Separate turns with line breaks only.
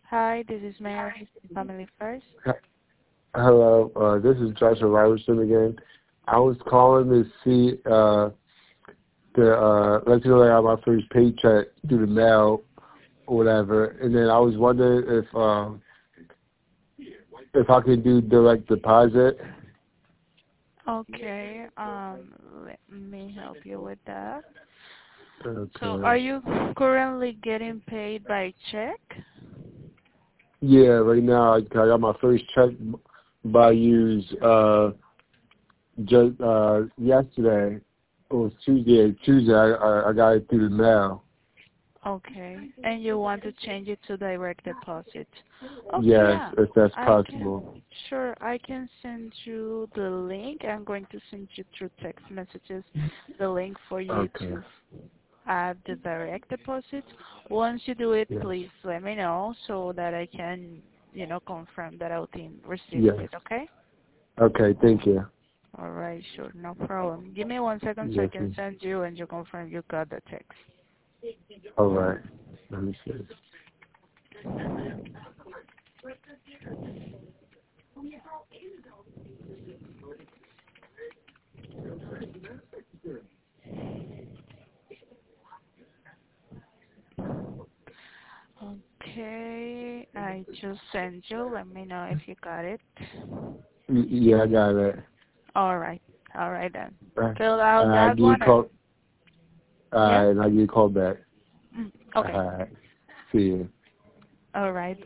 Hi, this is Mary, Family First.
Hello, this is Joshua Robertson again. I was calling to see let you know that I got my first paycheck through the mail or whatever, and then I was wondering if I could do direct deposit.
Okay, let me help you with that.
Okay.
So, are you currently getting paid by check?
Yeah, right now I got my first check by use just yesterday. It was Tuesday. I got it through the mail.
Okay, and you want to change it to direct deposit? Okay,
Yes,
yeah.
if that's
I
possible.
I can send you the link. I'm going to send you through text messages the link for you
Okay.
to add the direct deposit. Once you do it,
Yes.
please let me know so that I can, confirm that our team received
Yes.
it, okay?
Okay. Thank you.
All right, sure, no problem. Give me 1 second so I
Yes.
can send you and you confirm you got the text.
All right. Let me see.
Okay, I just sent you. Let me know if you got it.
Yeah, I got it.
All right then. Fill out
I
that
give you a
one.
call.
Yeah?
And I give you a call back.
Okay.
See you.
All right.